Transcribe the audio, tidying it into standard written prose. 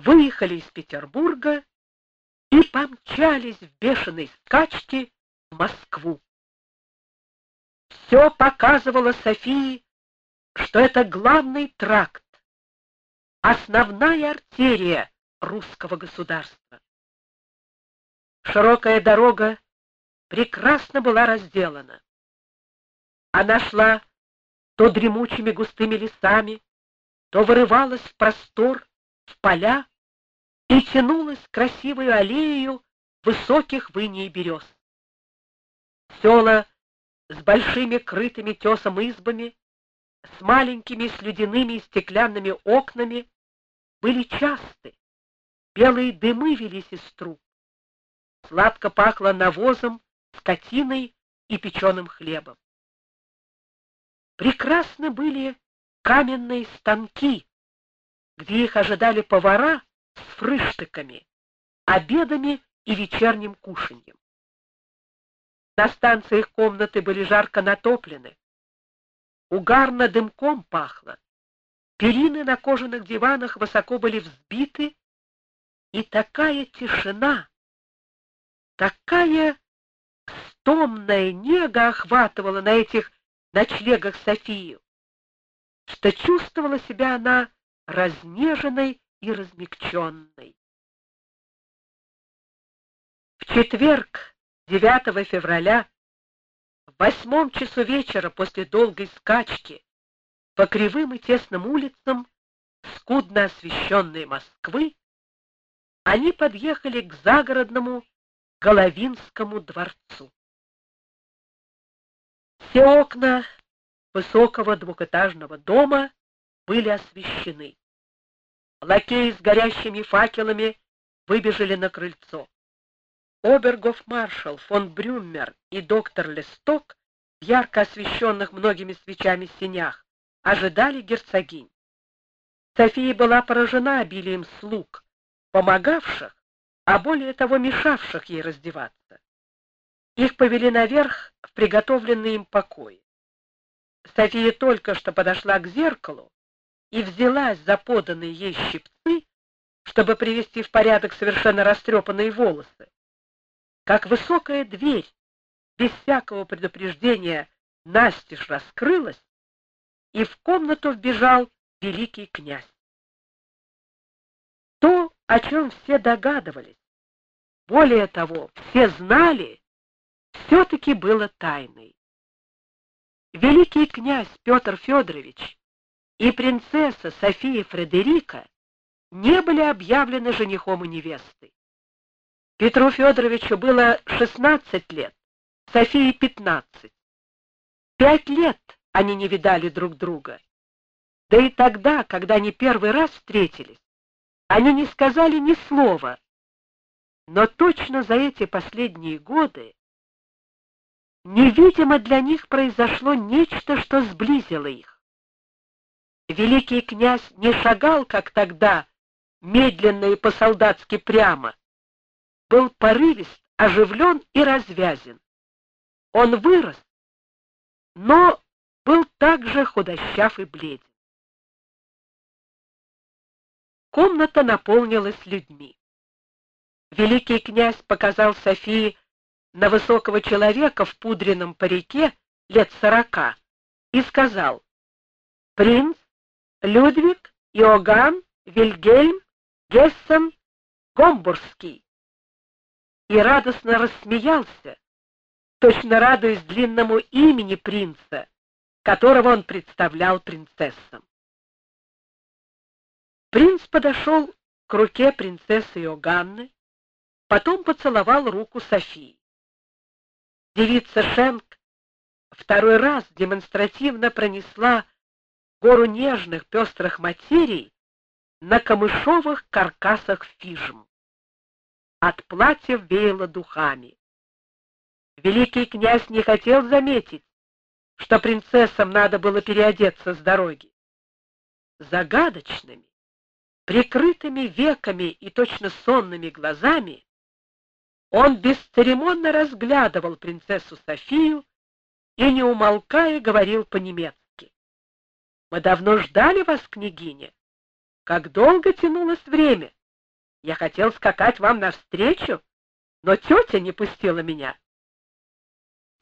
выехали из Петербурга и помчались в бешеной скачке в Москву. Все показывало Софии, что это главный тракт, основная артерия русского государства. Широкая дорога прекрасно была разделана. Она шла то дремучими густыми лесами, то вырывалась в простор, в поля и тянулась красивой аллеею высоких в инии берез. Села с большими крытыми тесом избами, с маленькими слюдяными и стеклянными окнами были часты, белые дымы велись из труб, сладко пахло навозом, скотиной и печеным хлебом. Прекрасны были каменные станки, где их ожидали повара с фрыштыками, обедами и вечерним кушаньем. На станциях комнаты были жарко натоплены, угарно дымком пахло, перины на кожаных диванах высоко были взбиты, и такая тишина, такая стомная нега охватывала на этих ночлегах Софию, что чувствовала себя она разнеженной и размягченной. В четверг, 9 февраля, в 8 часу вечера после долгой скачки по кривым и тесным улицам скудно освещенной Москвы, они подъехали к загородному Головинскому дворцу. Все окна высокого двухэтажного дома были освещены. Лакеи с горящими факелами выбежали на крыльцо. Обергофмаршал фон Брюммер и доктор Лесток в ярко освещенных многими свечами сенях ожидали герцогинь. София была поражена обилием слуг, помогавших, а более того мешавших ей раздеваться. Их повели наверх в приготовленные им покои. София только что подошла к зеркалу и взялась за поданные ей щипцы, чтобы привести в порядок совершенно растрепанные волосы, как высокая дверь, без всякого предупреждения, настежь раскрылась, и в комнату вбежал великий князь. То, о чем все догадывались, более того, все знали, все-таки было тайной. Великий князь Петр Федорович и принцесса София Фредерика не были объявлены женихом и невестой. Петру Федоровичу было 16 лет, Софии 15. 5 лет они не видали друг друга. Да и тогда, когда они первый раз встретились, они не сказали ни слова. Но точно за эти последние годы невидимо для них произошло нечто, что сблизило их. Великий князь не шагал, как тогда, медленно и по-солдатски прямо, был порывист, оживлен и развязен. Он вырос, но был также худощав и бледен. Комната наполнилась людьми. Великий князь показал Софии на высокого человека в пудренном парике лет 40 и сказал: «Принц Людвиг Иоганн Вильгельм Гессен Гомбургский», и радостно рассмеялся, точно радуясь длинному имени принца, которого он представлял принцессам. Принц подошел к руке принцессы Иоганны, потом поцеловал руку Софии. Девица Шенк второй раз демонстративно пронесла гору нежных пестрых материй на камышовых каркасах фижм. От платьев веяло духами. Великий князь не хотел заметить, что принцессам надо было переодеться с дороги. Загадочными, прикрытыми веками и точно сонными глазами он бесцеремонно разглядывал принцессу Софию и, не умолкая, говорил по-немецки: «Мы давно ждали вас, княгиня. Как долго тянулось время! Я хотел скакать вам навстречу, но тетя не пустила меня.